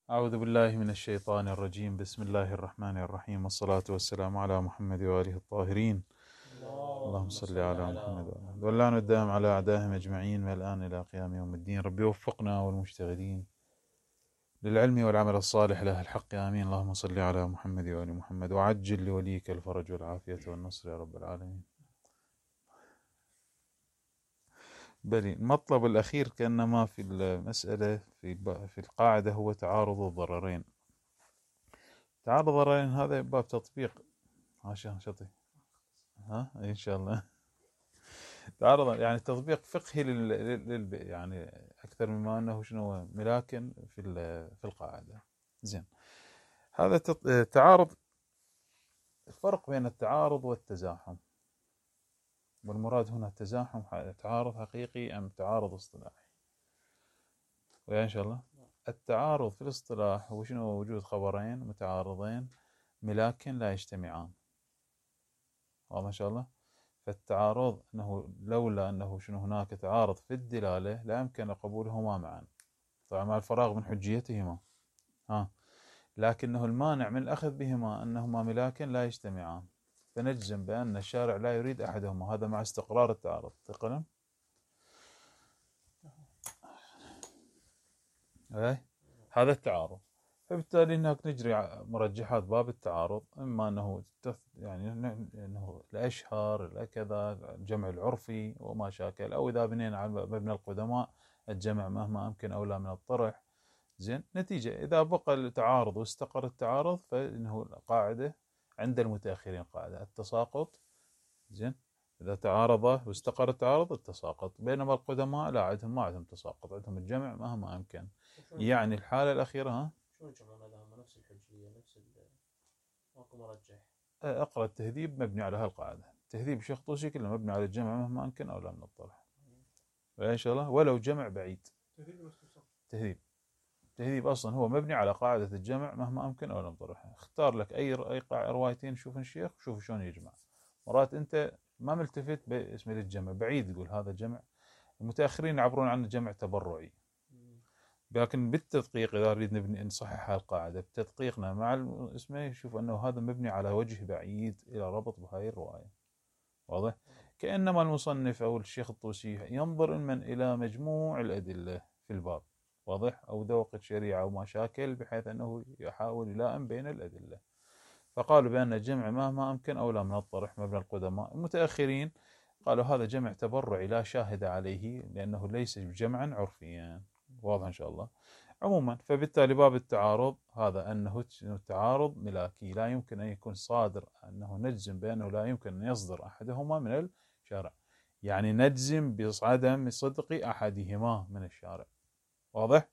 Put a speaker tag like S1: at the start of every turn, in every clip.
S1: أعوذ بالله من الشيطان الرجيم. بسم الله الرحمن الرحيم، والصلاة والسلام على محمد وآله الطاهرين. اللهم صل على محمد وآله واللعن الدائم على أعدائهم أجمعين من الآن إلى قيام يوم الدين. ربي وفقنا والمشتغلين للعلم والعمل الصالح له الحق، آمين. اللهم صل على محمد وآل محمد، وعجل لوليك الفرج والعافية والنصر يا رب العالمين. بلي المطلب الأخير كأنما في المسألة في القاعدة هو تعارض الضررين. تعارض الضررين هذا باب تطبيق. عشان شطي إن شاء الله. تعارض يعني تطبيق فقهي يعني أكثر مما أنه شنو ملاكن في القاعدة. زين، هذا تعارض. الفرق بين التعارض والتزاحم، والمراد هنا التزاحم تعارض حقيقي أم تعارض اصطلاحي؟ ويا إن شاء الله التعارض في الاصطلاح هو شنو؟ وجود خبرين متعارضين ملاكن لا يجتمعان. ما شاء الله. فالتعارض أنه لولا أنه شنو هناك تعارض في الدلالة لا يمكن قبولهما معا، طبعا مع الفراغ من حجيتهما. لكنه المانع من الأخذ بهما أنهما ملاكن لا يجتمعان، فنجزم بأن الشارع لا يريد أحدهما، هذا مع استقرار التعارض. تقلم هذا التعارض. فبالتالي هناك نجري مرجحات باب التعارض، إما أنه يعني أنه الأشهر كذا الجمع العرفي وما شاكل، أو إذا بنينا على مبنى القدماء الجمع مهما أمكن أولى من الطرح. زين، نتيجة إذا بقى التعارض واستقر التعارض فإنه القاعدة عند المتأخرين قاعدة التساقط. زين، إذا تعارض واستقر التعارض التساقط، بينما القدماء لا، عندهم ما عندهم تساقط، عندهم الجمع مهما أمكن. يعني الحالة الأخيرة
S2: شو الجمع ماذا نفس الحجية نفس ماكو مرجح.
S1: أقرأ التهذيب مبني على هالقاعدة. تهذيب الشيخ طوسي كله مبني على الجمع مهما أمكن أولى من الطرح، إن شاء الله، ولو جمع بعيد. تهذيب أصلا هو مبني على قاعدة الجمع مهما أمكن أولى من الطرح. اختار لك أي روايتين، شوف الشيخ شوف شلون يجمع. مرات أنت ما ملتفت باسم الجمع بعيد، يقول هذا جمع. المتأخرين يعبرون عن الجمع تبرعي، لكن بالتدقيق إذا نريد نصحح القاعدة بتدقيقنا مع اسمه يشوف أنه هذا مبني على وجه بعيد إلى ربط بهاي الرواية. واضح؟ كأنما المصنف أو الشيخ الطوسي ينظر من إلى مجموع الأدلة في الباب، واضح؟ أو ذوق الشريعة أو مشاكل، بحيث أنه يحاول يلائم بين الأدلة. فقالوا بأن الجمع مهما أمكن أولى من الطرح مبنى القدماء. المتأخرين قالوا هذا جمع تبرعي لا شاهد عليه، لأنه ليس جمعا عرفيا. واضح إن شاء الله. عموما فبالتالي باب التعارض هذا أنه تعارض ملاكي لا يمكن أن يكون صادر، أنه نجزم بأنه لا يمكن أن يصدر أحدهما من الشارع، يعني نجزم بعدم صدق أحدهما من الشارع. واضح؟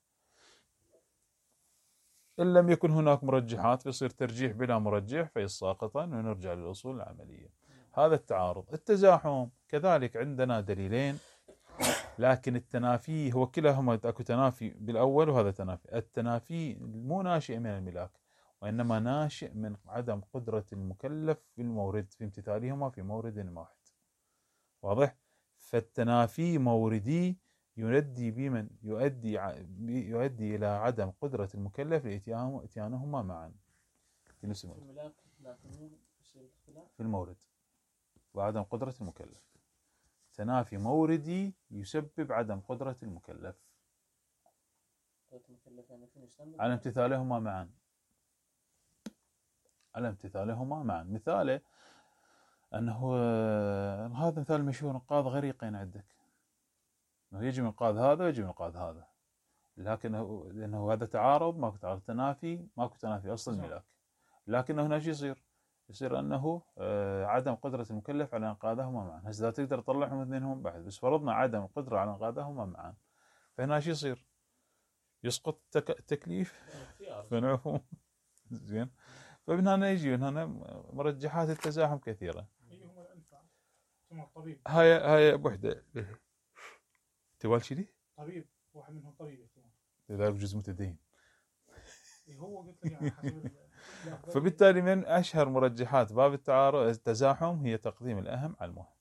S1: إن لم يكن هناك مرجحات فيصير ترجيح بلا مرجح فيساقطا ونرجع للأصول العملية. هذا التعارض. التزاحم كذلك عندنا دليلين، لكن التنافي هو كلاهما اكو تنافي بالاول وهذا تنافي. التنافي مو ناشئ من الملاك، وانما ناشئ من عدم قدرة المكلف في المورد في امتثالهما في مورد واحد. واضح؟ فالتنافي موردي يؤدي بمن يؤدي الى عدم قدرة المكلف لاتيانهما معا في نفس المورد، في المورد، وعدم قدرة المكلف. تنافي موردي يسبب عدم قدرة المكلف على امتثالهما معا. على امتثالهما معا. مثاله أنه هذا مثال مشهور، انقاذ غريقين عندك، أنه يجي من انقاذ هذا ويجي من انقاذ هذا، لأنه هذا تعارض، ماكو تعارض. تنافي ماكو تنافي أصل الملاك. لكنه هنا شو يصير أنه عدم قدرة المكلف على إنقاذهما معا. هسه تقدر تطلعهم اثنينهم بعد، بس فرضنا عدم القدرة على إنقاذهما معا، فهنا شو يصير؟ يسقط التكليف فنعفهم. زين. فمن هنا يجي من هنا مرجحات التزاحم كثيرة. هاي بوحدة تبال شدي
S3: طبيب، واحد منهم طبيب
S1: لذلك جزء متدين.
S3: هو قلت لك يعني حسب
S1: فبالتالي من أشهر مرجحات باب التعارض التزاحم هي تقديم الأهم على المهم.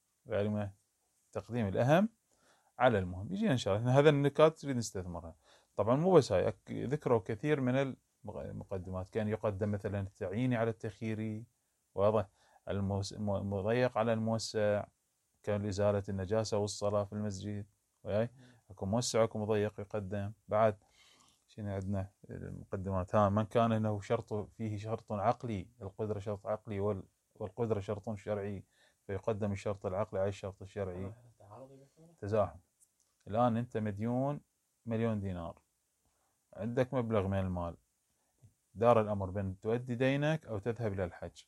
S1: يعني تقديم الأهم على المهم. يجينا إن شاء الله هذا النكات تريد نستثمرها. طبعا مو بس هاي، ذكروا كثير من المقدمات. كان يقدم مثلا التعييني على التخييري، واضح، المضيق على الموسع، كان لإزالة النجاسة والصلاة في المسجد، وياي اكو موسع اكو مضيق يقدم. بعد شنو عندنا المقدمات؟ من كان انه فيه شرط عقلي، القدرة شرط عقلي والقدرة شرط شرعي، فيقدم الشرط العقلي على الشرط الشرعي. تزاحم. الآن أنت مديون 1,000,000 دينار، عندك مبلغ من المال، دار الأمر بين تؤدي دينك أو تذهب إلى الحج.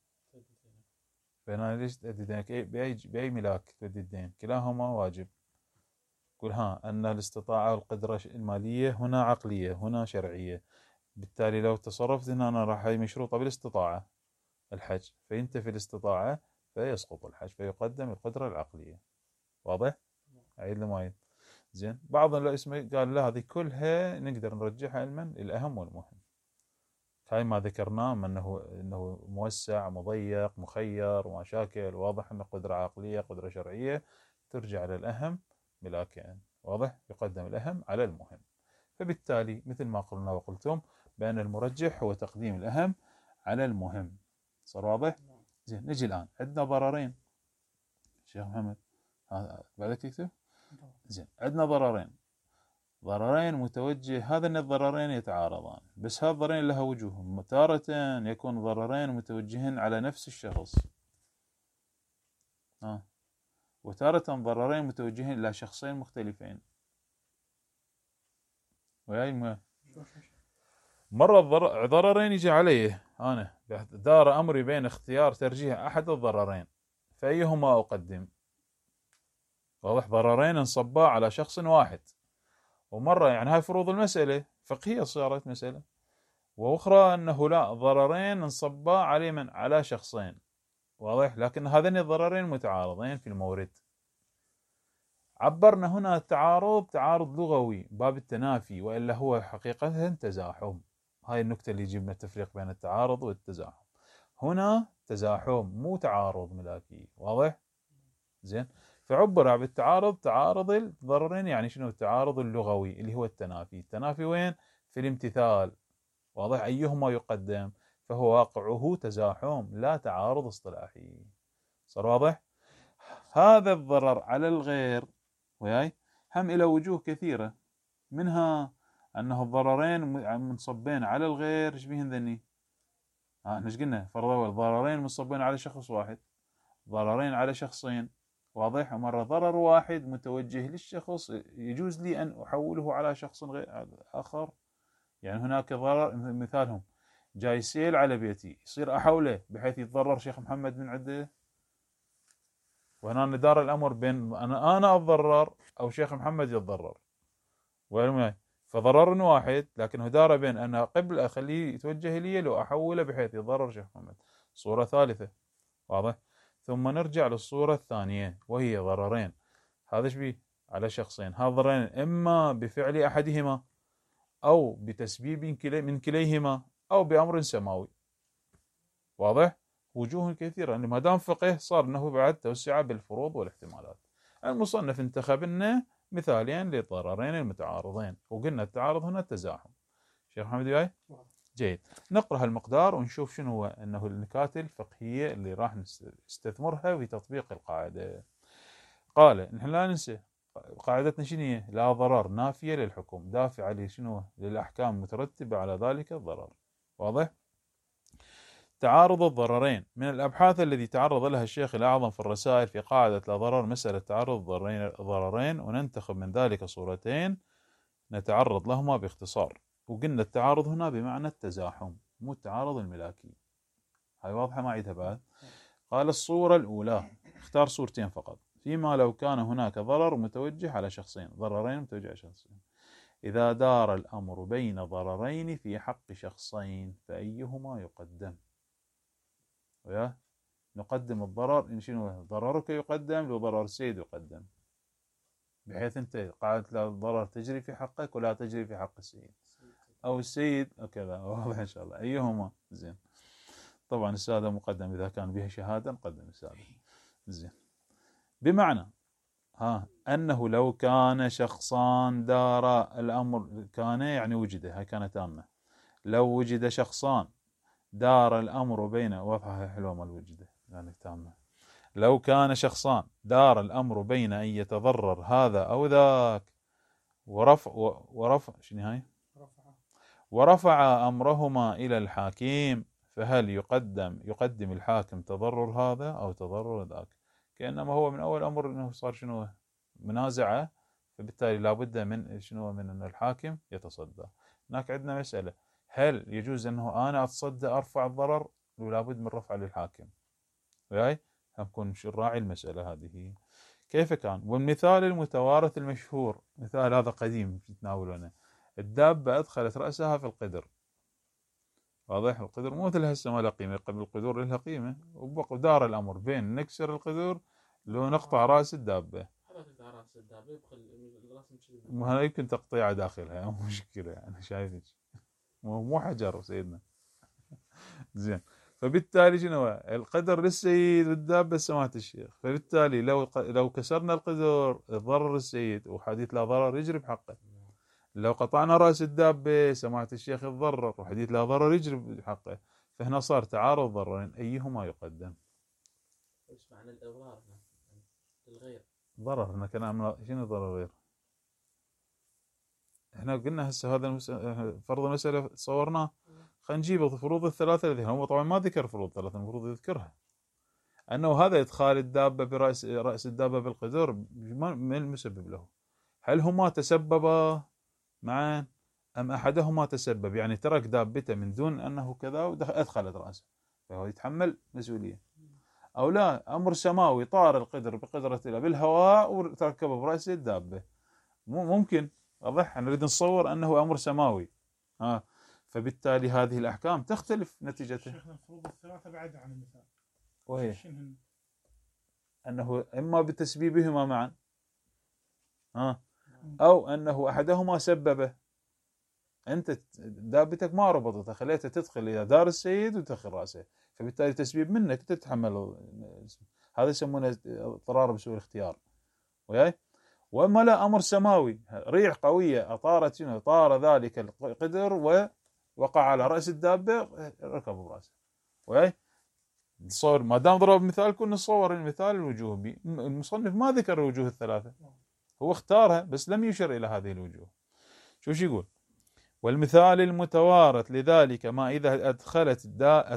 S1: فأنا ليش تؤدي دينك؟ بأي ملاك تؤدي الدين؟ كلاهما واجب. قل أن الاستطاعة والقدرة المالية هنا عقلية هنا شرعية، بالتالي لو تصرفت هنا أنا راح هي مشروطة بالاستطاعة الحج، فينتفي الاستطاعة فيسقط الحج، فيقدم القدرة العقلية. واضح؟ عيد لما زين. بعض الاسم قال لا، هذه كلها نقدر نرجعها علما الأهم والمهم. هاي ما ذكرناه انه موسع مضيق مخير ومشاكل، واضح انه قدرة عقلية قدرة شرعية ترجع على الأهم ملاكين. واضح؟ يقدم الأهم على المهم. فبالتالي مثل ما قلنا وقلتم بأن المرجح هو تقديم الأهم على المهم. صار واضح؟ زين. نجي الآن عندنا ضررين شيخ محمد، بعدك تكتب؟ زين. عندنا ضررين متوجه، هذين الضررين يتعارضان، بس هذا الضررين لها وجوه. تارة يكون ضررين متوجهين على نفس الشخص، وتارة ضررين متوجهين إلى شخصين مختلفين. وياي مرة ضررين يجي عليه أنا دار أمري بين اختيار ترجيح أحد الضررين، فأيهما أقدم؟ واضح؟ ضررين انصبا على شخص واحد، ومرة يعني هاي فروض المسألة فقهية صارت مسألة، وأخرى أنه لا، ضررين انصبا على من؟ على شخصين. واضح؟ لكن هذين الضررين متعارضين في المورد. عبرنا هنا تعارض لغوي باب التنافي، وإلا هو حقيقة تزاحم. هاي النكتة اللي جبنا التفريق بين التعارض والتزاحم. هنا تزاحم مو تعارض ملاكي. واضح؟ زين. فعبر بالتعارض تعارض الضررين، يعني شنو؟ التعارض اللغوي اللي هو التنافي. التنافي وين؟ في الامتثال. واضح؟ أيهما يقدم؟ فهو واقعه تزاحم لا تعارض اصطلاحي. صار واضح؟ هذا الضرر على الغير وياي هم إلى وجوه كثيرة، منها أنه الضررين منصبين على الغير. ايش بيهن ذني؟ احنا ايش قلنا؟ فرضوا الضررين منصبين على شخص واحد، ضررين على شخصين. واضح؟ مرة ضرر واحد متوجه للشخص يجوز لي أن أحوله على شخص غير آخر. يعني هناك ضرر، مثالهم جاي سيل على بيتي، يصير أحوله بحيث يتضرر شيخ محمد من عنده، وهنا ندار الأمر بين أنا أتضرر أو شيخ محمد يتضرر. فضرر واحد، لكنه دار بين أنا قبل أخليه يتوجه لي لو أحوله بحيث يضرر شيخ محمد. صورة ثالثة. واضح؟ ثم نرجع للصورة الثانية وهي ضررين. هذا ايش بيه؟ على شخصين. هذا ضررين إما بفعل أحدهما أو بتسبيب من كليهما أو بأمر سماوي. واضح؟ وجوه كثيرة، يعني ما دام فقه صار أنه بعد توسع بالفروض والاحتمالات. المصنف انتخب لنا مثالين للضررين المتعارضين، وقلنا التعارض هنا التزاحم. شيخ محمد وياي؟ جيد. نقرأ المقدار ونشوف شنو هو أنه النكات الفقهية اللي راح نستثمرها في تطبيق القاعدة. قال نحن لا ننسى قاعدتنا شنو هي؟ لا ضرر نافية للحكم دافعة لشنو؟ للأحكام مترتبة على ذلك الضرر. واضح؟ تعارض الضررين من الأبحاث التي تعرض لها الشيخ الأعظم في الرسائل في قاعدة لا ضرر مسألة تعرض الضررين، وننتخب من ذلك صورتين نتعرض لهما باختصار. وقلنا التعارض هنا بمعنى التزاحم مو التعارض الملاكي. هاي واضحة ما عيدها بعد. قال الصورة الأولى، اختار صورتين فقط، فيما لو كان هناك ضرر متوجه على شخصين، ضررين متوجه على شخصين، إذا دار الأمر بين ضررين في حق شخصين فأيهما يقدم؟ ويا نقدم الضرر إن شنو؟ ضررك يقدم لو ضرر السيد يقدم، بحيث أنت قاعدة لا الضرر تجري في حقك ولا تجري في حق السيد أو السيد وكذا. واضح إن شاء الله؟ أيهما؟ زين. طبعا السادة مقدم، إذا كان بها شهادة نقدم السادة. زين. بمعنى أنه لو كان شخصان دار الأمر، كان يعني وجد، هاي كانت تامة. لو وجد شخصان دار الأمر بين، واضحة حلوة مال وجد يعني تامة. لو كان شخصان دار الأمر بين أن يتضرر هذا أو ذاك ورفع شنو هاي؟ ورفع أمرهما إلى الحاكم، فهل يقدم الحاكم تضرر هذا أو تضرر ذاك؟ كأنما هو من أول أمر أنه صار شنو؟ منازعة، فبالتالي لابد من شنو؟ من أن الحاكم يتصدى. هناك عندنا مسألة، هل يجوز أنه أنا أتصدى أرفع الضرر ولا بد من رفع للحاكم؟ وياي نكون نراعي المسألة هذه كيف كان. والمثال المتوارث المشهور، مثال هذا قديم يتناولونه، الدابة أدخلت رأسها في القدر. واضح؟ القدر مو مثل هسه ما له قيمة، قبل القدور لها قيمة، ودار الأمر بين نكسر القدر لو نقطع رأس الدابة. ما يمكن تقطيع داخلها، مو مشكلة يعني، شايفك مو حجر سيدنا. زين، فبالتالي شنو القدر للسيد والدابة سماحة الشيخ، فبالتالي لو كسرنا القدر ضرر السيد وحديث لا ضرر يجري بحقه. لو قطعنا رأس الدابة سماحة الشيخ يتضرر وحديث لا ضرر يجري بحقه. فهنا صار تعارض ضررين، أيهما يقدم؟
S2: ايش معنى الإضرار الغير؟
S1: ضرر هنا كلام، شنو ضرر غير؟ احنا قلنا هسه هذا فرض المسألة صورناه، خلينا نجيب الفروض الثلاثة الذي هو طبعا ما ذكر فروض ثلاثة، المفروض يذكرها. أنه هذا إدخال الدابة رأس الدابة بالقدر من المسبب له؟ هل هما تسببا معا أم أحدهما تسبب؟ يعني ترك دابته من دون أنه كذا وأدخلت رأسه، فهو يتحمل مسؤولية. أو لا، أمر سماوي، طار القدر بقدرة الله بالهواء وتركبه برأس الدابة، ممكن. واضح؟ نريد نصور أنه أمر سماوي، فبالتالي هذه الأحكام تختلف نتيجتها.
S3: شيخنا الفروض الثلاثة بعد عن المثال،
S1: وهي أنه إما بتسبيبهما معا، أو أنه أحدهما سببه. أنت دابتك ما ربطتها، خليتها تدخل إلى دار السيد وتدخل رأسه، فبالتالي تسبيب منك تتحمل. هذا يسمونه اضطرار بسوء الاختيار. وياي؟ وأما لا، أمر سماوي، ريح قوية أطارت طار ذلك القدر ووقع على رأس الدابة، ركب برأسه. وياي؟ نصور ما دام ضرب مثال، كنا نصور المثال الوجوه به. المصنف ما ذكر الوجوه الثلاثة، هو اختارها بس لم يشر إلى هذه الوجوه. شو يقول؟ والمثال المتوارث لذلك ما إذا أدخلت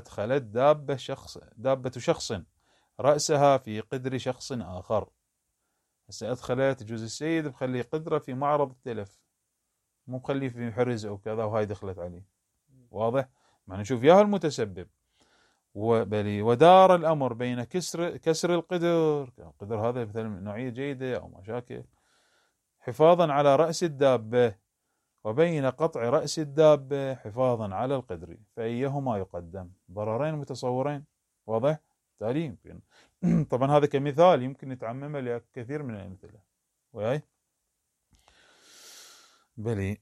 S1: دابة شخص رأسها في قدر شخص آخر. هسه أدخلت جزء السيد بخلي قدره في معرض التلف، مو بخليه في حرز أو كذا وهاي دخلت عليه. واضح؟ معنى نشوف ياها المتسبب ودار الأمر بين كسر القدر هذا مثلا نوعية جيدة أو مشاكل، حفاظا على رأس الدابة، وبين قطع رأس الدابة حفاظا على القدر، فأيهما يقدم؟ ضررين متصورين. واضح؟ تالي يمكن طبعا هذا كمثال يمكن يتعمم لكثير من الأمثلة. وياي؟ بلي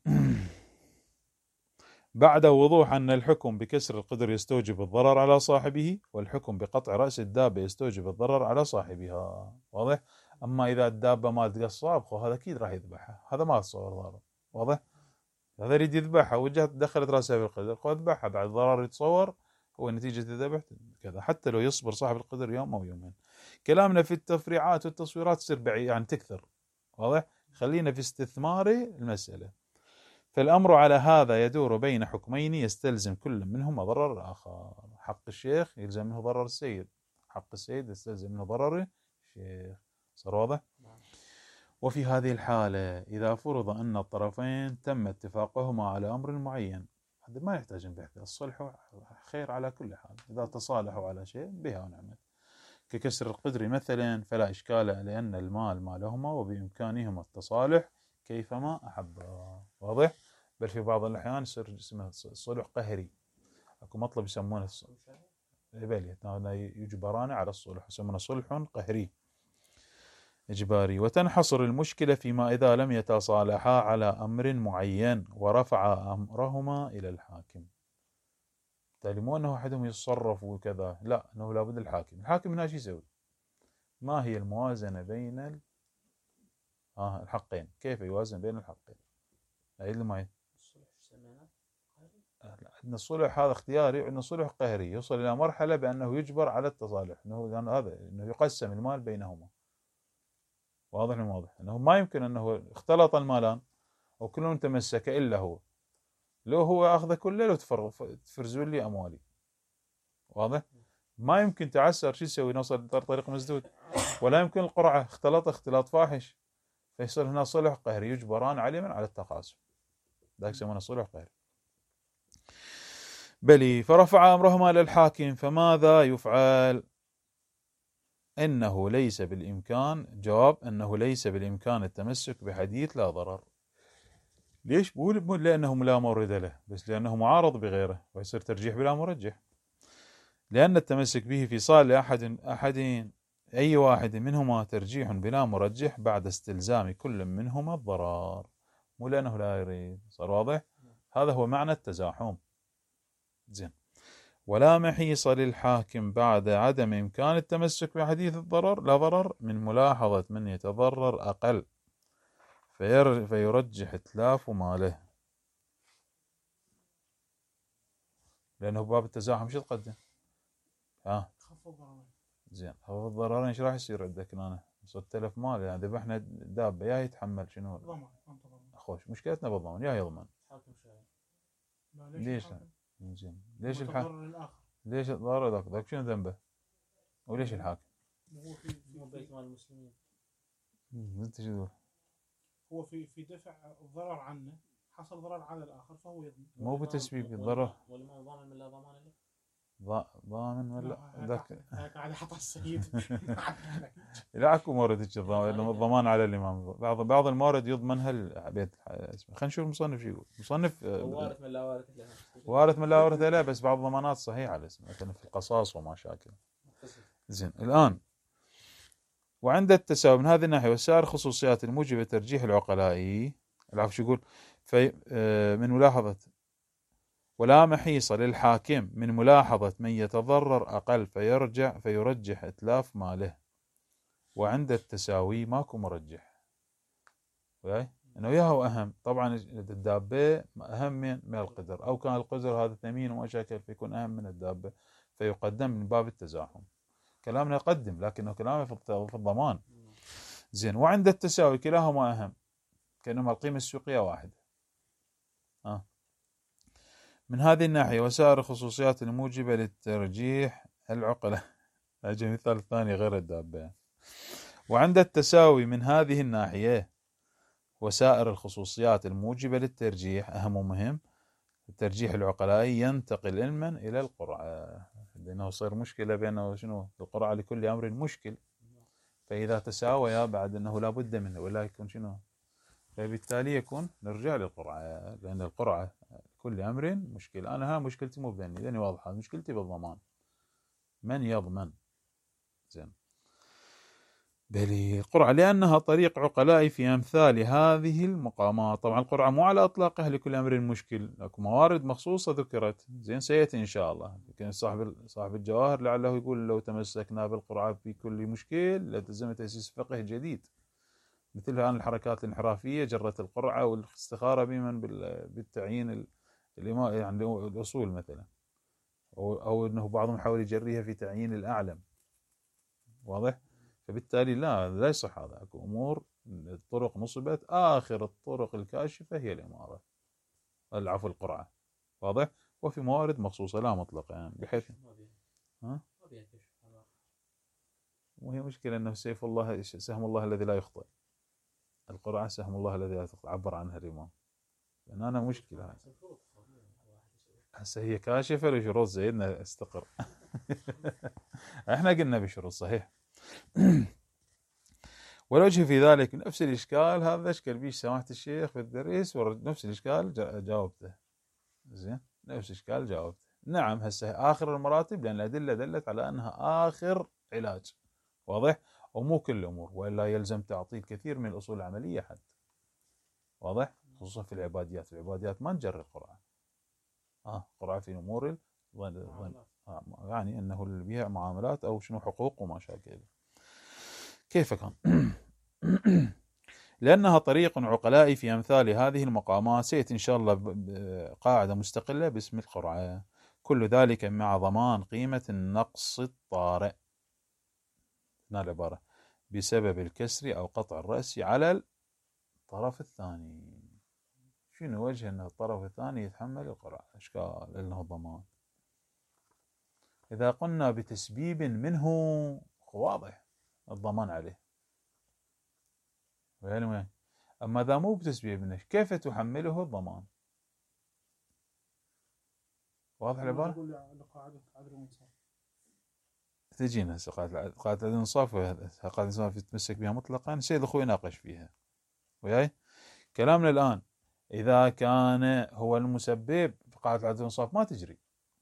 S1: بعد وضوح أن الحكم بكسر القدر يستوجب الضرر على صاحبه، والحكم بقطع رأس الدابة يستوجب الضرر على صاحبها. واضح؟ أما إذا الدابة ما تقصها هذا أكيد راح يذبحها، هذا ما تصور ضرر. واضح؟ هذا يريد يذبحها وجهت دخلت رأسها بالقدر، خذ ذبحها، بعد ضرر يتصور هو نتيجة الذبح كذا، حتى لو يصبر صاحب القدر يوم أو يومين. كلامنا في التفريعات والتصويرات تصير بعيد يعني تكثر. واضح؟ خلينا في استثمار المسألة. فالأمر على هذا يدور بين حكمين يستلزم كل منهما ضرر الآخر. حق الشيخ يلزم منه ضرر السيد، حق السيد يستلزم منه ضرر الشيخ. صار واضح؟ وفي هذه الحالة إذا فرض أن الطرفين تم اتفاقهما على أمر معين، هذا ما يحتاج بحث، الصلح خير على كل حال. إذا تصالحوا على شيء بها ونعمت، ككسر القدر مثلا فلا إشكال، لأن المال مالهما وبإمكانهما التصالح كيفما أحبا. واضح؟ بل في بعض الأحيان يصير اسمه صلح قهري، أكو مطلب يسمونه الصلح يجبران على الصلح، يسمونه صلح قهري إجباري. وتنحصر المشكلة فيما إذا لم يتصالحا على أمر معين ورفع أمرهما إلى الحاكم. بالتالي مو أنه أحدهم يتصرف وكذا، لا، أنه لابد الحاكم هنا شو يسوي؟ ما هي الموازنة بين الحقين، كيف يوازن بين الحقين؟ أعيد معي.
S2: الصلح سميناه
S1: عندنا الصلح هذا اختياري، وعندنا صلح قهري يوصل إلى مرحلة بأنه يجبر على التصالح، إنه يقسم المال بينهما. واضح واضح أنه ما يمكن أنه اختلط المالان وكل تمسك إلا هو، لو هو أخذ كله، لو تفرزون لي أموالي. واضح؟ ما يمكن تعسر، شو يسوي؟ نوصل طريق مسدود. ولا يمكن القرعة، اختلط اختلاط فاحش، فيصير هنا صلح قهري يجبران عليهم على التقاسم، ذاك يسمونه صلح قهري. بلي فرفع أمرهما للحاكم، فماذا يفعل؟ إنه ليس بالإمكان، جواب أنه ليس بالإمكان التمسك بحديث لا ضرر. ليش؟ مو لأنه لا مورد له، بس لأنه معارض بغيره، ويصير ترجيح بلا مرجح. لأن التمسك به في صالح أحد أي واحد منهما ترجيح بلا مرجح بعد استلزام كل منهما الضرر، مو لأنه لا يريد. صار واضح؟ هذا هو معنى التزاحم. زين. ولا محيص للحاكم بعد عدم إمكان التمسك بحديث الضرر لا ضرر من ملاحظة من يتضرر أقل فيرجح إتلاف ماله. لأنه باب التزاحم شو تقدم؟
S3: خفض ضررين.
S1: زين، خفض الضررين ايش راح يصير عندك هنا؟ صرت تلف مال، يعني ذبحنا دابة يا يتحمل شنو؟
S3: ضمان.
S1: خوش مشكلتنا بالضمان، يا يضمن.
S2: حاكم شاعر.
S1: ليش؟ زين، ليش
S3: الحاكم؟
S1: ليش الضرر ذاك شنو ذنبه؟ وليش الحاكم؟
S2: مو بيت مال المسلمين.
S1: انت شو تقول؟
S3: هو في دفع الضرر عنه، حصل ضرر على الآخر فهو يضمن.
S1: مو بتسبيب الضرر.
S2: والإمام ضامن من لا ضمان له.
S1: ضامن ولا
S3: ذاك قاعد يحط السيد.
S1: لا اكو مورد الضمان على الامام. بعض الموارد يضمنها البيت. خلينا نشوف المصنف شو يقول. مصنف
S2: وارث من لا وارث له.
S1: وارث من لا وارث له، بس بعض الضمانات صحيحه على اسمه، مثلا في القصاص وما شاكل. زين. الان وعند التساوي من هذه الناحيه وسائر خصوصيات الموجبه ترجيح العقلاء، العفو شو يقول؟ من ملاحظه ولا محيص للحاكم من ملاحظة من يتضرر أقل فيرجح إتلاف ماله. وعند التساوي ماكو مرجح، إنه ياهو أهم. طبعا الدابة أهم من القدر، أو كان القدر هذا ثمين وما شاكل فيكون أهم من الدابة، فيقدم من باب التزاحم. كلامنا يقدم، لكنه كلامه في الضمان. زين. وعند التساوي كلاهما أهم، كأنما القيمة السوقية واحدة. من هذه الناحية وسائر الخصوصيات الموجبة للترجيح العقلة. أجي مثال ثاني غير الدابة. وعند التساوي من هذه الناحية وسائر الخصوصيات الموجبة للترجيح أهم ومهم الترجيح العقلائي ينتقل علما إلى القرعة، لأنه صار مشكلة بينه وشنو القرعة لكل أمر مشكل، فإذا تساويا بعد أنه لا بد منه ولا يكون شنو، فبالتالي يكون نرجع للقرعة، لأن القرعة كل أمر مشكلة. أنا مشكلتي مو بيني، لأني واضحة مشكلتي بالضمان، من يضمن. زين. بلي القرعة لأنها طريق عقلائي في أمثال هذه المقامات. طبعا القرعة مو على إطلاقها لكل أمر مشكل، لكن موارد مخصوصة ذكرت. زين، سيأتي إن شاء الله. لكن صاحب الجواهر لعله يقول لو تمسكنا بالقرعة في كل مشكل لتلزم تأسيس فقه جديد، مثل الآن الحركات الانحرافية جرت القرعة والاستخارة بمن بالتعيين يعني الأصول مثلا، أو أنه بعضهم يحاول يجريها في تعيين الأعلم. واضح؟ فبالتالي لا يصح هذا. أكو أمور الطرق نصبت، آخر الطرق الكاشفة هي الإمارة، العفو القرعة. واضح؟ وفي موارد مخصوصة لا مطلقة، يعني بحيث وهي مشكلة أنه سيف الله سهم الله الذي لا يخطئ. القرعة سهم الله الذي لا يخطئ، عبر عنها الإمام. لأن أنا مشكلة هسه هي كاشفة لشروط زيدنا استقر. احنا قلنا بشروط صحيح. والوجه في ذلك نفس الإشكال هذا اشكل بيش سماحة الشيخ في الدرس، ونفس الإشكال جاوبته. زين، نفس الإشكال جاوبته. نعم، هسه آخر المراتب، لأن الأدلة دلت على أنها آخر علاج. واضح؟ ومو كل الأمور، وإلا يلزم تعطيل كثير من الأصول العملية حتى. واضح؟ خصوصا في العباديات ما نجري القرعة. قرعة في أمور يعني أنه اللي بيها معاملات أو شنو حقوق وما شاكل. كيف كان؟ لأنها طريق عقلائي في أمثال هذه المقامات. سيأتي إن شاء الله قاعدة مستقلة باسم القرعة. كل ذلك مع ضمان قيمة النقص الطارئ، هنا العبارة، بسبب الكسر أو قطع الرأس على الطرف الثاني. شنو وجه أن الطرف الثاني يتحمل القرعة؟ إشكال لأنه ضمان. إذا قلنا بتسبيب منه واضح الضمان عليه، وين؟ أما إذا مو بتسبيب منه كيف تحمله الضمان؟ واضح العبارة؟ تجينا هسه قاعدة العدل والإنصاف، قاعدة الإنصاف يتمسك بها مطلقا. سيد أخوي يناقش فيها وياي. كلامنا الآن إذا كان هو المسبب قاعدة العدل والإنصاف ما تجري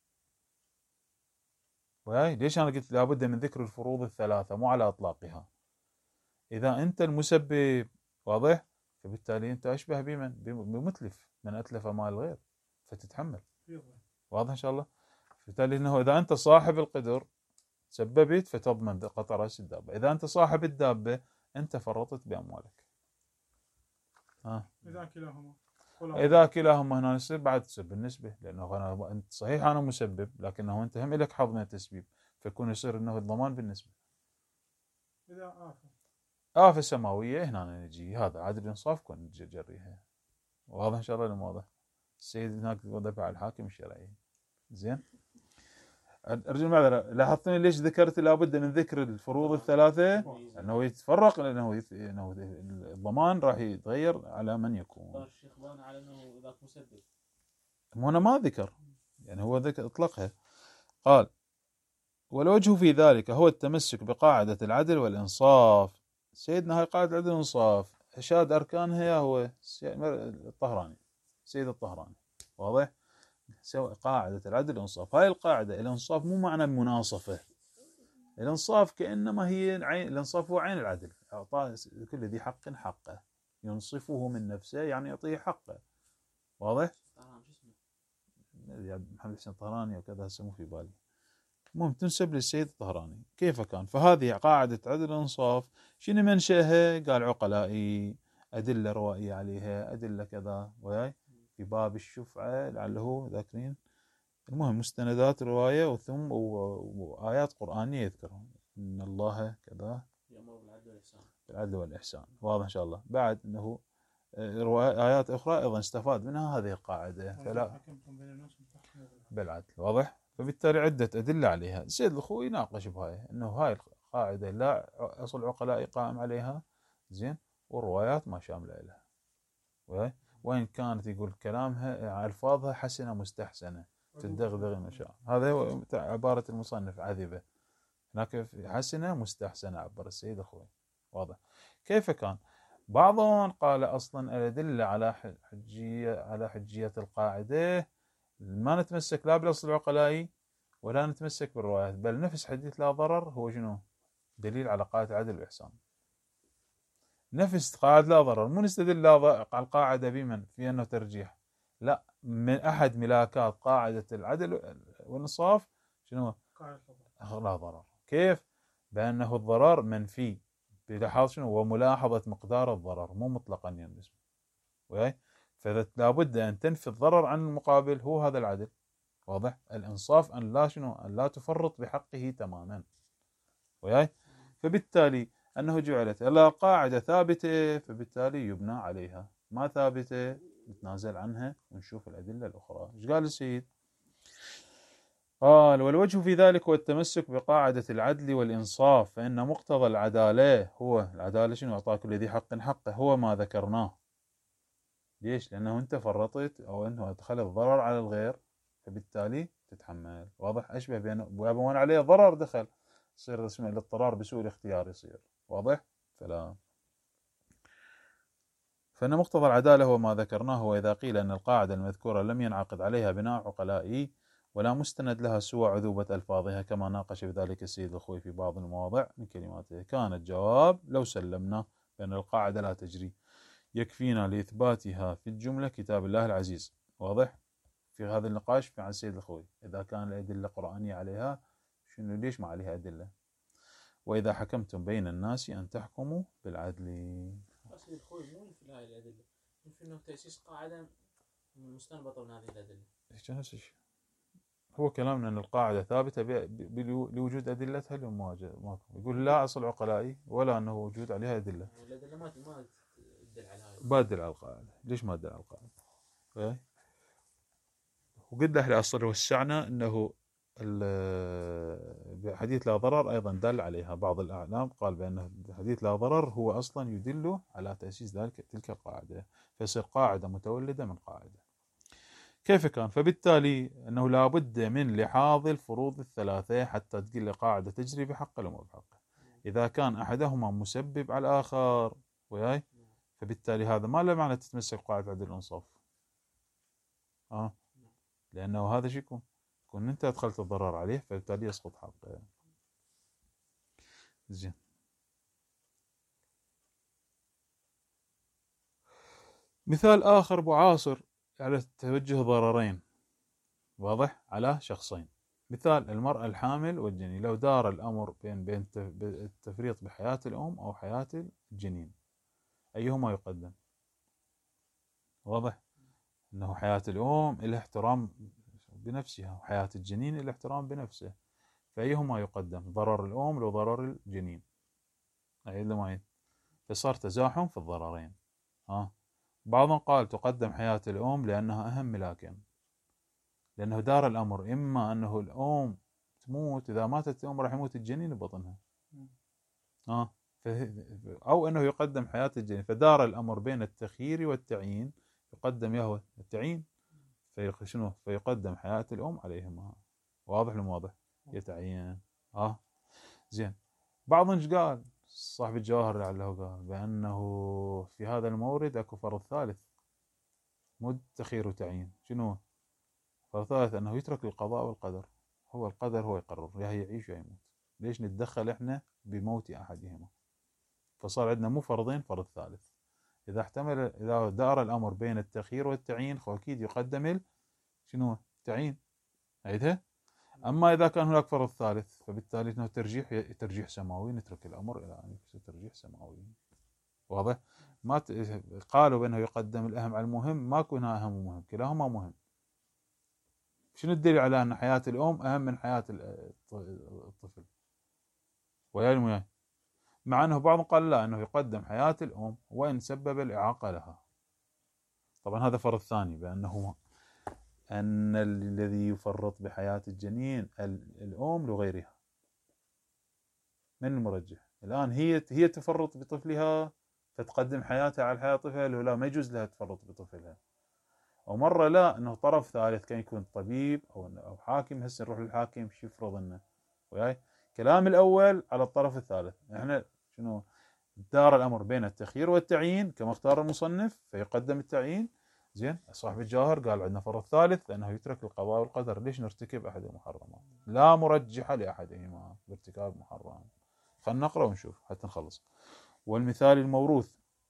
S1: وياي. ليش أنا قلت لابد من ذكر الفروض الثلاثة مو على إطلاقها؟ إذا أنت المسبب واضح، فبالتالي أنت أشبه بمتلف من أتلف مال الغير فتتحمل. واضح إن شاء الله. بالتالي أنه إذا أنت صاحب القدر سببت فتضمن قطع رأس الدابة. إذا أنت صاحب الدابة أنت فرطت بأموالك. إذا كلاهما هنا يصير بعد تصير بالنسبة، لأنه أنت صحيح أنا مسبب لكنه أنت هم لك حظ من التسبيب، فيكون يصير أنه الضمان بالنسبة.
S3: إذا
S1: آفة سماوية هنا نجي هذا عدل الإنصاف كون نجريها. واضح إن شاء الله الموضوع. السيد هناك دفع الحاكم الشرعي. زين. أرجو المعذرة، لاحظتني ليش ذكرت لابد من ذكر الفروض الثلاثة؟ أنه يتفرق، لأنه الضمان راح يتغير على من يكون.
S2: الشيخ بان على أنه ذاك مسبب.
S1: هنا ما ذكر، يعني هو ذكر اطلقها. قال: والوجه في ذلك هو التمسك بقاعدة العدل والإنصاف. سيدنا هاي قاعدة العدل والإنصاف إشاد أركانها هو الطهراني، سيد الطهراني. واضح؟ سوى قاعدة العدل والإنصاف. هاي القاعدة الإنصاف مو معنى مناصفة. الإنصاف كأنما هي عين، الإنصاف هو عين العدل، أعطاه كل ذي حق حقه، ينصفه من نفسه يعني يعطيه حقه. واضح؟ محمد حسين الطهراني وكذا هسه مو في بالي. المهم تنسب للسيد الطهراني كيف كان. فهذه قاعدة عدل الإنصاف شنو منشأها؟ قال عقلائي، أدلة روائية عليها، أدلة كذا وياي في باب الشفعة لعله ذاكرين. المهم مستندات رواية وثم وآيات قرآنية يذكرهم إن الله كذا
S2: يأمر بالعدل والإحسان.
S1: بالعدل والإحسان. واضح إن شاء الله. بعد أنه آيات أخرى أيضا استفاد منها هذه القاعدة فلا بالعدل. واضح. فبالتالي عدة أدلة عليها. السيد الأخوي يناقش بهاي أنه هاي القاعدة لا أصل عقلاء قائم عليها. زين. والروايات ما شاملة لها. وين كانت يقول كلامها ألفاظها حسنة مستحسنة تدغدغ المشاعر. هذا هو عبارة المصنف عذبة. هناك حسنة مستحسنة عبر السيد أخوي. واضح. كيف كان؟ بعضهم قال أصلا الأدلة على حجية القاعدة ما نتمسك لا بالأصل العقلائي ولا نتمسك بالروايات، بل نفس حديث لا ضرر هو شنو؟ دليل على قاعدة العدل والإحسان. نفس قاعدة لا ضرر مو نستدل على القاعدة بمن في أنه ترجيح، لا، من أحد ملاكات قاعدة العدل والإنصاف شنو؟ لا ضرر. كيف؟ بأنه الضرر منفي بلحاظ شنو؟ وملاحظة مقدار الضرر مو مطلقا ينبس. فلا بد أن تنفي الضرر عن المقابل، هو هذا العدل. واضح. الإنصاف أن لا شنو؟ أن لا تفرط بحقه تماما. فبالتالي أنه جعلت قاعدة ثابتة فبالتالي يبنى عليها، ما ثابتة نتنازل عنها ونشوف الأدلة الأخرى. إيش قال السيد؟ قال: والوجه في ذلك هو التمسك بقاعدة العدل والإنصاف، فإن مقتضى العدالة هو العدالة شنو؟ أعطى كل ذي حق حقه، هو ما ذكرناه. ليش؟ لأنه أنت فرطت أو أنه أدخل الضرر على الغير فبالتالي تتحمل. واضح. أشبه بأن عليه ضرر دخل، يصير اسمه الاضطرار بسوء الاختيار يصير. واضح. فإن مقتضى العدالة هو ما ذكرناه، وإذا قيل أن القاعدة المذكورة لم ينعقد عليها بناء عقلائي ولا مستند لها سوى عذوبة ألفاظها كما ناقش بذلك السيد الخوي في بعض المواضع من كلماته، كان الجواب لو سلمنا بأن القاعدة لا تجري يكفينا لإثباتها في الجملة كتاب الله العزيز. واضح. في هذا النقاش في عن السيد الخوي إذا كان الأدلة القرآنية عليها شنو ليش ما عليها أدلة؟ وإذا حكمتم بين الناس أن تحكموا بالعدل.
S2: قصدي الخوي مو في هاي الأدلة، في إنه تأسيس قاعدة مستنبطة من هذه الأدلة.
S1: نفس الشيء. هو كلامنا أن القاعدة ثابتة لوجود أدلتها ماكو. يقول لا أصل عقلائي ولا أنه وجود عليها أدلة.
S2: يعني الأدلة ما تدل على هاي.
S1: ما تدل على القاعدة. ليش ما تدل على القاعدة؟ وقلنا احنا أصلا وسعنا أنه حديث لا ضرر أيضا دل عليها بعض الأعلام، قال بأن حديث لا ضرر هو أصلا يدل على تأسيس تلك القاعدة، فيصير قاعدة متولدة من قاعدة. كيف كان؟ فبالتالي أنه لا بد من لحاظ الفروض الثلاثة حتى تقل قاعدة تجري بحق الأمر بحقه. إذا كان أحدهما مسبب على الآخر وياي، فبالتالي هذا ما له معنى تتمسك قاعدة عدل الإنصاف. لأنه هذا شيء يكون أنت أدخلت الضرر عليه، فبالتالي يسقط حقه. زين. مثال آخر معاصر على توجه ضررين واضح على شخصين. مثال المرأة الحامل والجنين، لو دار الأمر بين التفريط بحياة الأم أو حياة الجنين، أيهما يقدم؟ واضح أنه حياة الأم إلى احترام بنفسها وحياة الجنين إلى احترام بنفسه، فأيهما يقدم؟ ضرر الأم لو ضرر الجنين؟ فصار تزاحم في الضررين. بعضهم قال تقدم حياة الأم لأنها أهم، لأنه دار الأمر إما أنه الأم تموت، إذا ماتت الأم راح يموت الجنين ببطنها، أو أنه يقدم حياة الجنين، فدار الأمر بين التخيير والتعيين، يقدم يهوى التعيين فيقدم حياة الأم عليهما. واضح لم واضح؟ يتعين. زين. بعضهم قال صاحب الجواهر لعله قال بأنه في هذا المورد أكو فرض ثالث، مو تخيير وتعيين. شنو فرض ثالث؟ أنه يترك القضاء والقدر، هو القدر هو يقرر يا يعيش يا يموت، ليش نتدخل إحنا بموت أحدهما؟ فصار عندنا مو فرضين، فرض ثالث. إذا دار الأمر بين التخيير والتعيين أكيد يقدم شنو؟ التعيين. عيدها. أما إذا كان هناك فرض ثالث فبالتالي أنه ترجيح سماوي، نترك الأمر إلى أن يصير ترجيح سماوي. واضح؟ ما قالوا بأنه يقدم الأهم على المهم، ماكو هنا أهم ومهم، كلاهما مهم. شنو الدليل على أن حياة الأم أهم من حياة الطفل؟ وياي مع أنه بعضهم قال لا، أنه يقدم حياة الأم وإن سبب الإعاقة لها. طبعا هذا فرض ثاني، بأنه أن الذي يفرط بحياة الجنين الأم لغيرها. من المرجح؟ الآن هي تفرط بطفلها فتقدم حياتها على حياة طفلها، ولا ما يجوز لها تفرط بطفلها؟ ومرة لا، أنه طرف ثالث كان يكون طبيب أو حاكم، هسه نروح للحاكم شو يفرض لنا؟ وياي كلام الأول على الطرف الثالث. احنا شنو دار الأمر بين التخيير والتعيين كما اختار المصنف، فيقدم التعيين. زين. صاحب الجواهر قال عندنا فرض ثالث لأنه يترك القضاء والقدر، ليش نرتكب أحد المحرمات؟ لا مرجح لأحدهما بارتكاب محرم. خلنا نقرأ ونشوف حتى نخلص. والمثال الموروث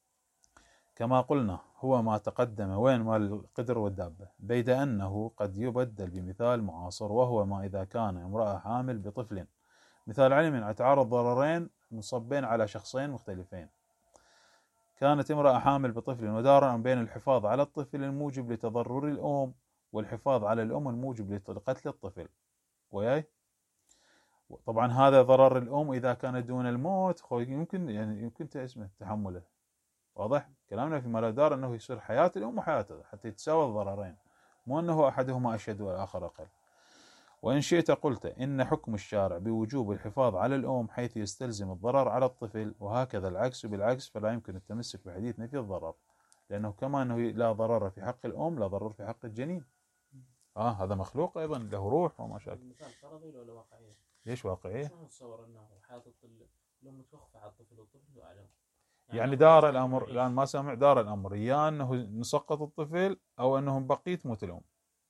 S1: كما قلنا هو ما تقدم، وين مال القدر والدابة، بيد أنه قد يبدل بمثال معاصر، وهو ما إذا كان امرأة حامل بطفل، مثال علم على تعارض ضررين منصبين على شخصين مختلفين. كانت امرأة حامل بطفل ودار بين الحفاظ على الطفل الموجب لتضرر الأم والحفاظ على الأم الموجب لقتل الطفل. وياي طبعا هذا ضرر الأم إذا كان دون الموت يمكن اسمه تحمله. واضح كلامنا فيما لا دار أنه يصير حياة الأم وحياته حتى يتساوى الضررين، مو أنه أحدهما أشد والآخر أقل. وإن شئت قلت إن حكم الشارع بوجوب الحفاظ على الأم حيث يستلزم الضرر على الطفل، وهكذا العكس بالعكس، فلا يمكن التمسك بحديث نفي الضرر، لأنه كما أنه لا ضرر في حق الأم لا ضرر في حق الجنين. هذا مخلوق أيضا له روح وما شابه.
S2: المثال فرضي ولا واقعي؟
S1: ليش واقعية؟
S2: شلون نتصور أنه حياة الطفل الأم تخفى على الطفل والطفل أعلم؟
S1: يعني دار الأمر الآن ما سامع دار الأمر يا أنه نسقط الطفل أو أنه بقية تموت الأم.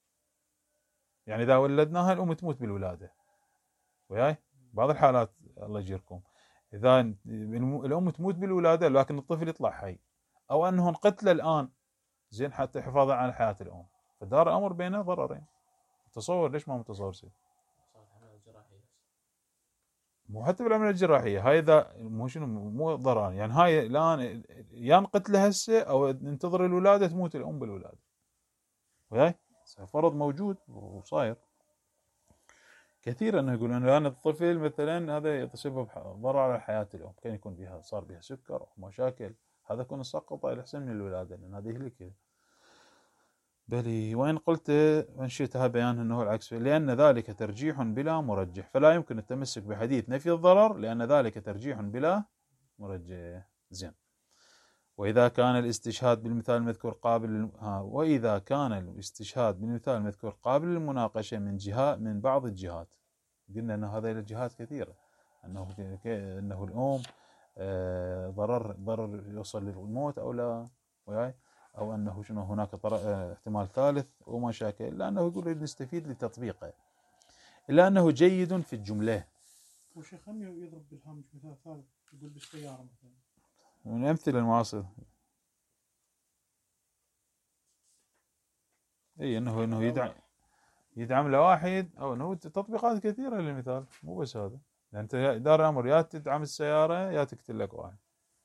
S1: يعني إذا ولدناها الأم تموت بالولادة. وياي بعض الحالات الله يجيركم إذا الأم تموت بالولادة لكن الطفل يطلع حي، أو أنه انقتل الآن زين حتى حفاظا على حياة الأم، فدار الأمر بينه ضررين. تصور ليش ما متصور شيء؟ مو حتى بالعملية الجراحية، هاي إذا مو شنو مو ضرر، يعني هاي الآن ينقتل هسه أو ننتظر الولادة تموت الأم بالولادة، وياي فرض موجود وصاير كثير، انه يقولون الان الطفل مثلا هذا يتسبب ضرر على حياه الام، كان يكون بها صار بها سكر او مشاكل، هذا يكون سقط احسن من الولاده لان هذه يهلك. بل وان قلت وان شئتها بيان انه العكس، لان ذلك ترجيح بلا مرجح، فلا يمكن التمسك بحديث نفي الضرر لان ذلك ترجيح بلا مرجح. زين. وإذا كان الاستشهاد بالمثال المذكور قابل للمناقشة من بعض الجهات، قلنا أن هذه الجهات كثيرة، أنه الأم ضرر يوصل للموت أو لا، أو أنه شنو هناك احتمال ثالث وما شاكل، إلا أنه يقول نستفيد لتطبيقه، إلا أنه جيد في الجملة.
S3: وشيخ هم يضرب بالهامش مثال ثالث، يقول بالسيارة مثلا،
S1: من الأمثلة المعاصرة. اي انه يدعم لواحد، او انه تطبيقات كثيره للمثال، مو بس هذا، يعني انت دار امر يا تدعم السياره يا تقتل لك واحد،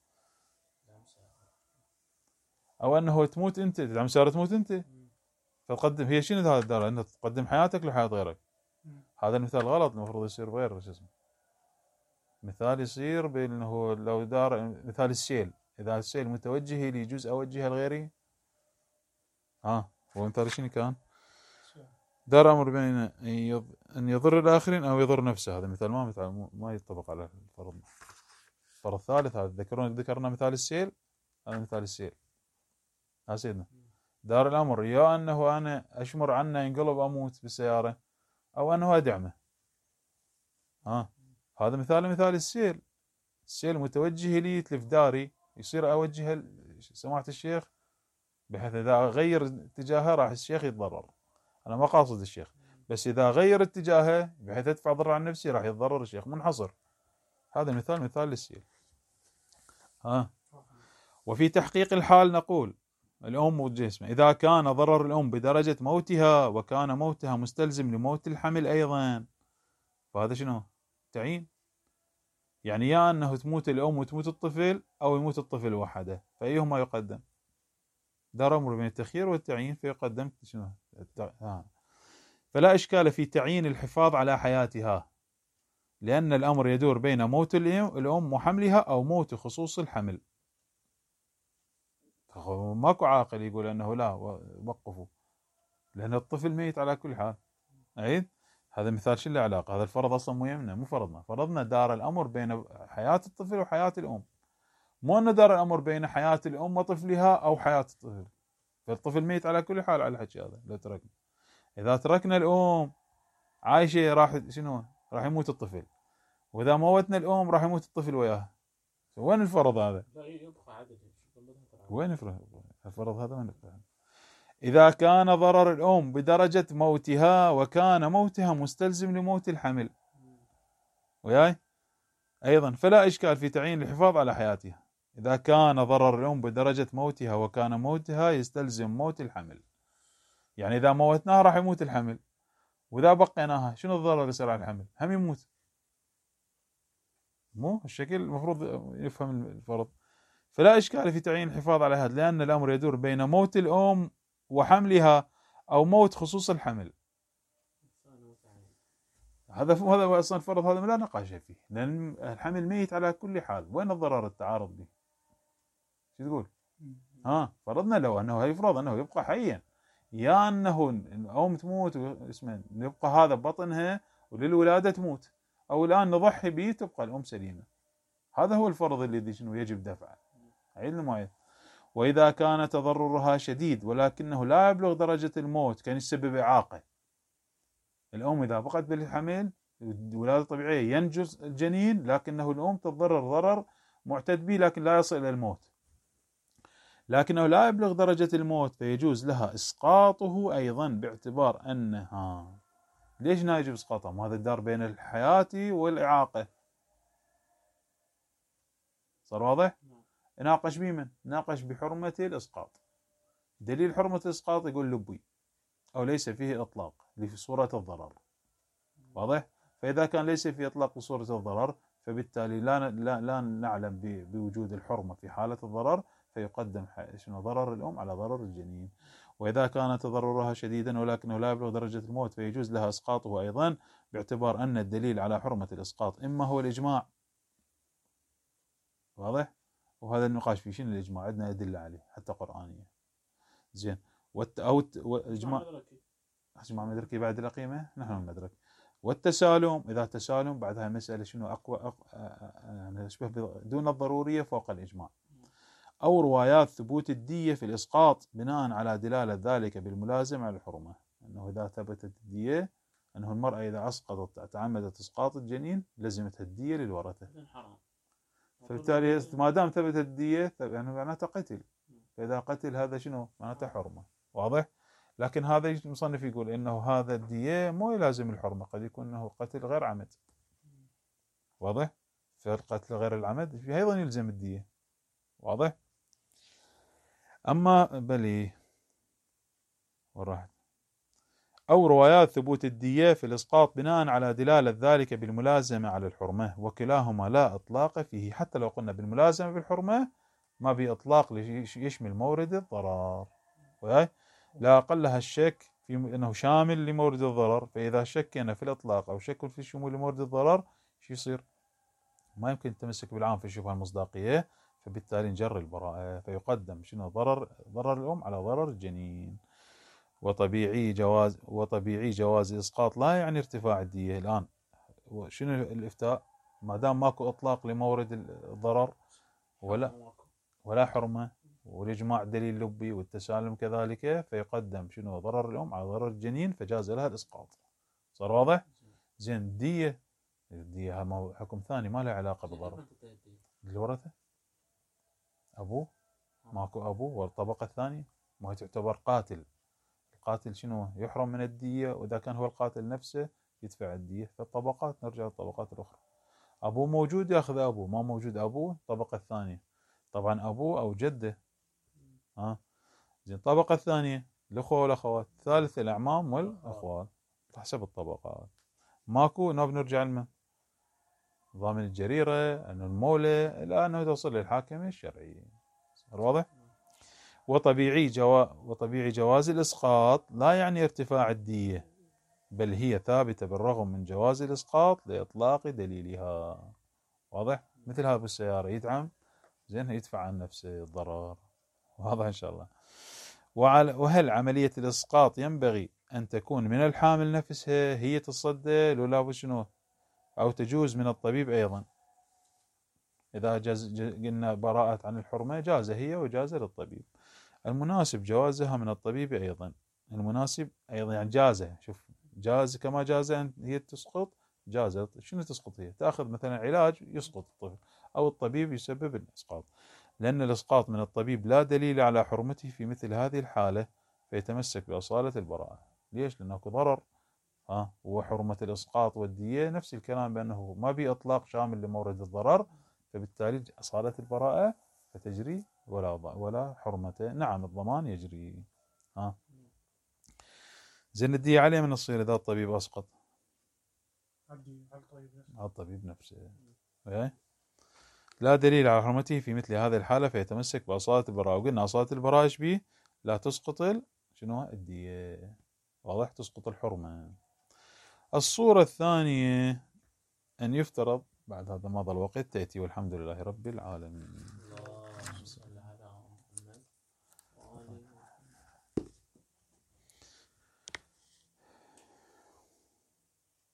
S1: او انه تموت انت، تدعم السياره تموت انت، فتقدم هي شنو هذا الدار انك تقدم حياتك لحياه غيرك. هذا المثال غلط، المفروض يصير غير شو اسمه، مثال يصير بانه لو دار مثال السيل، اذا السيل متوجه لي جزء اوجهه لغيري، هو مثال شنو كان؟ دار أمر بين أن يضر الآخرين أو يضر نفسه، هذا مثال ما يطبق على الفرض. الفرض الثالث هذا ذكرنا مثال السيل، هذا مثال السيل. ها سيدنا دار الأمر يا أنه أنا أشمر عنه ينقلب أموت بالسيارة، أو أنه أدعمه، هذا مثال السيل. السيل متوجه لي يتلف داري، يصير أوجه سماحة الشيخ بحيث إذا غير اتجاهه راح الشيخ يتضرر، أنا ما قاصد الشيخ، بس إذا غير اتجاهه بحيث يدفع ضرر عن نفسه راح يتضرر الشيخ، منحصر. هذا مثال للسيل. وفي تحقيق الحال نقول الأم والجسم إذا كان ضرر الأم بدرجة موتها وكان موتها مستلزم لموت الحمل أيضا، فهذا شنو؟ تعيين، يعني يا أنه تموت الأم وتموت الطفل أو يموت الطفل وحده، فأيهما يقدم؟ دار أمر بين التخيير والتعيين، فيقدم شنو؟ فلا إشكال في تعيين الحفاظ على حياتها، لأن الأمر يدور بين موت الأم وحملها أو موت خصوص الحمل. ماكو عاقل يقول أنه لا وقفوا، لأن الطفل ميت على كل حال. عيد هذا مثال شو له علاقة؟ هذا الفرض أصلا مو يمنا، مو فرضنا دار الأمر بين حياة الطفل وحياة الأم، مو أن دار الأمر بين حياة الأم وطفلها أو حياة الطفل، فالطفل ميت على كل حال على الحكي هذا. لو تركنا، إذا تركنا الأم عايشة راح شنو؟ راح يموت الطفل، وإذا موتنا الأم راح يموت الطفل وياه. وين الفرض هذا؟ وين الفرض هذا؟ وين الفرض؟ إذا كان ضرر الأم بدرجة موتها وكان موتها مستلزم لموت الحمل وياي أيضا، فلا إشكال في تعيين الحفاظ على حياتها إذا كان ضرر الأم بدرجة موتها وكان موتها يستلزم موت الحمل. يعني إذا موتناها راح يموت الحمل، وإذا بقيناها شنو الضرر اللي يصير على الحمل؟ هم يموت. مو الشكل المفروض يفهم الفرض. فلا إشكال في تعيين الحفاظ على هذا، لأن الأمر يدور بين موت الأم وحملها أو موت خصوص الحمل. هذا أصلا الفرض هذا لا نقاش فيه، لأن الحمل ميت على كل حال، وين الضرر التعارض به؟ شو تقول؟ فرضنا لو أنه يفرض أنه يبقى حيا، يا أنه الأم تموت اسمه يبقى هذا بطنها وللولادة تموت، أو الآن نضحي به تبقى الأم سليمة. هذا هو الفرض الذي شنو يجب دفعه. عيد المعيد. وإذا كان تضررها شديد ولكنه لا يبلغ درجة الموت كان يسبب إعاقة، الأم إذا بقت بالحمل ولادة طبيعية ينجز الجنين، لكنه الأم تتضرر ضرر معتد به لكن لا يصل إلى الموت، لكنه لا يبلغ درجة الموت، فيجوز لها إسقاطه أيضا باعتبار أنها ليش لا يجب إسقاطها؟ هذا الدار بين الحياة والإعاقة. صار واضح؟ ناقش بمن؟ ناقش بحرمة الإسقاط. دليل حرمة الإسقاط يقول لبوي أو ليس فيه إطلاق في صورة الضرر. واضح؟ فإذا كان ليس في إطلاق بصورة الضرر فبالتالي لا نعلم بوجود الحرمة في حالة الضرر، فيقدم ضرر الأم على ضرر الجنين. وإذا كان تضررها شديدا ولكنه لا يبلغ درجة الموت فيجوز لها إسقاطه أيضا، باعتبار أن الدليل على حرمة الإسقاط إما هو الإجماع، واضح؟ وهذا النقاش في شنو الإجماع، عندنا أدلة عليه حتى قرآنية. زين. أو إجماع مدركي بعد القيمة، نحن المدرك. والتسالم، إذا تسالم بعدها مسألة شنو أقوى يعني أشبه دون الضرورية فوق الإجماع. أو روايات ثبوت الدية في الإسقاط بناء على دلالة ذلك بالملازم على الحرمة، أنه إذا ثبتت الدية أنه المرأة إذا أسقطت تعمدت إسقاط الجنين لزمتها الدية للورثة، فبالتالي ما دام ثبتت الدية يعني معناته قتل، فإذا قتل هذا شنو معناته حرمة، واضح؟ لكن هذا المصنف يقول إنه هذا الدية مو يلازم الحرمة، قد يكون إنه قتل غير عمد، واضح؟ فالقتل غير العمد أيضا يلزم الدية، واضح؟ أما بلي وراحت. أو روايات ثبوت الدية في الإسقاط بناء على دلالة ذلك بالملازمة على الحرمة، وكلاهما لا إطلاق فيه، حتى لو قلنا بالملازمة بالحرمة ما بإطلاق يشمل مورد الضرر، لا أقلها الشك في أنه شامل لمورد الضرر، فإذا شكنا في الإطلاق أو شك في شمول مورد الضرر شو يصير؟ ما يمكن التمسك بالعام في الشبهة المصداقية، فبالتالي نجر البراءة، فيقدم شنو ضرر الأم على ضرر الجنين. وطبيعي جواز الإسقاط لا يعني ارتفاع الدية. الآن شنو الإفتاء؟ ما دام ماكو إطلاق لمورد الضرر ولا حرمة والإجماع دليل لبي والتسالم كذلك، فيقدم شنو ضرر الأم على ضرر الجنين، فجاز لها الإسقاط. صار واضح؟ زين. الدية هذا حكم ثاني ما له علاقة بالضرر. الورثة أبوه، ماكو أبوه، والطبقة الثانية ما تعتبر قاتل. القاتل شنو يحرم من الدية، وإذا كان هو القاتل نفسه يدفع الدية. فالطبقات نرجع للطبقات الأخرى، أبوه موجود يأخذ أبوه، ما موجود أبوه الطبقة الثانية طبعا أبوه أو جده. زين. الطبقة الثانية الأخوة والأخوات، الثالث الأعمام والأخوال، حسب الطبقات. ماكو نرجع لمن ضامن الجريرة، أنه المولى، إلى أنه توصل للحاكم الشرعي. واضح؟ وطبيعي جواز الإسقاط لا يعني ارتفاع الدية، بل هي ثابتة بالرغم من جواز الإسقاط لإطلاق دليلها. واضح؟ مثل هذا بالسيارة يدعم زين يدفع عن نفسه الضرر. واضح إن شاء الله. وهل عملية الإسقاط ينبغي أن تكون من الحامل نفسها هي تصدى ولا شنو، أو تجوز من الطبيب أيضا؟ إذا قلنا براءة عن الحرمة جاز هي وجاز للطبيب. المناسب جوازها من الطبيب أيضا، المناسب أيضا يعني جازه، شوف جاز كما جاز أن هي تسقط، جاز شنو تسقط هي؟ تأخذ مثلا علاج يسقط الطفل، أو الطبيب يسبب الإسقاط، لأن الإسقاط من الطبيب لا دليل على حرمته في مثل هذه الحالة، فيتمسك بأصالة البراءة. ليش؟ لأنه ضرر. وحرمة الإسقاط والدية نفس الكلام، بأنه ما بإطلاق شامل لمورد الضرر، فبالتالي أصالة البراءة فتجري ولا حرمة. نعم الضمان يجري. زين. الدية عليه من الصير إذا الطبيب أسقط، على الطبيب نفسه. لا دليل على حرمته في مثل هذه الحالة، فيتمسك بأصالة البراءة. وقلنا أصالة البراءة إيش بيه؟ لا تسقط شنو الدية، واضح؟ تسقط الحرمة. الصورة الثانية أن يفترض بعد هذا مضى الوقت تأتي، والحمد لله رب العالمين.